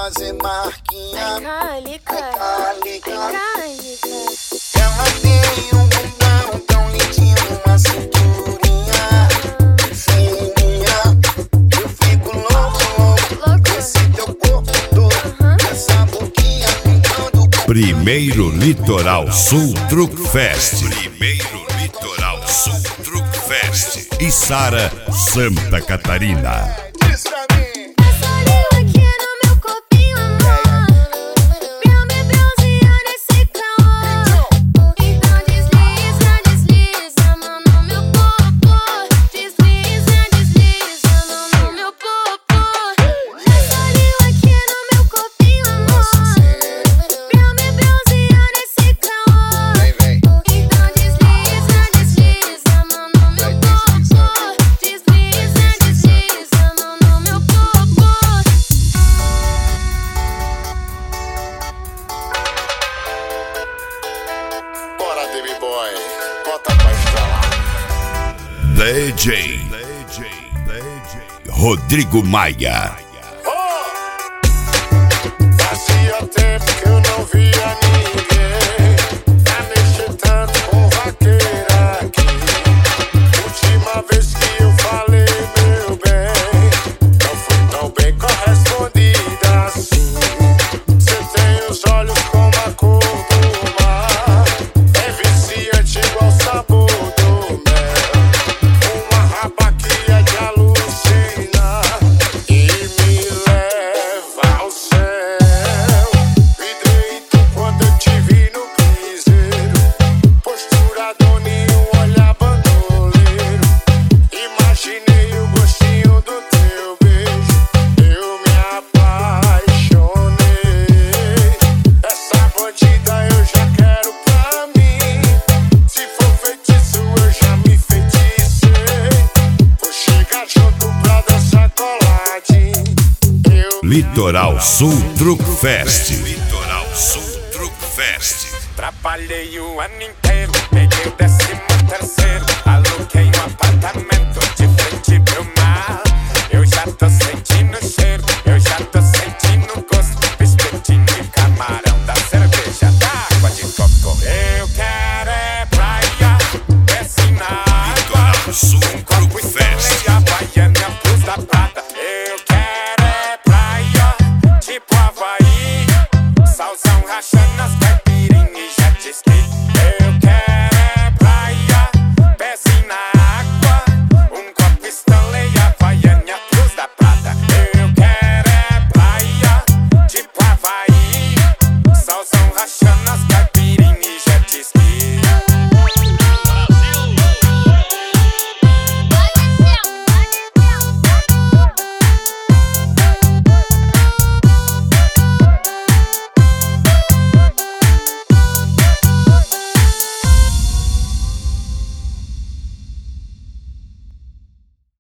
fazer marquinha. Calica. Ela tem um bundão tão lindinho, uma cinturinha fininha. Eu fico louco esse teu corpo todo, essa boquinha pintando. Primeiro Litoral Sul Truck Fest. Primeiro Litoral Sul Truck Fest. Içara, Santa Catarina. Diz pra mim. Boy, bota pra estralar. DJ Rodrigo Maia. Fazia tempo que eu não via ninguém pra mexer tanto com vaqueira aqui. Última vez que eu falei, meu bem, não fui tão bem correspondida assim. Você tem os olhos como a cor do mar, é viciante igual o sabor do mel. Uma raba que é de alucinar e me leva ao céu. Vidreito quando eu te vi no piseiro, postura doninho, olhar bandoleiro. Imaginei o gostinho do teu beijo, eu me apaixonei. Essa bandida eu já quero pra mim. Se for feitiço eu já me feticei. Vou chegar junto pra dançar coladinho. Litoral Sul Truck Fest. Litoral Sul Truck Fest. Trabalhei o ano inteiro, peguei o 13º.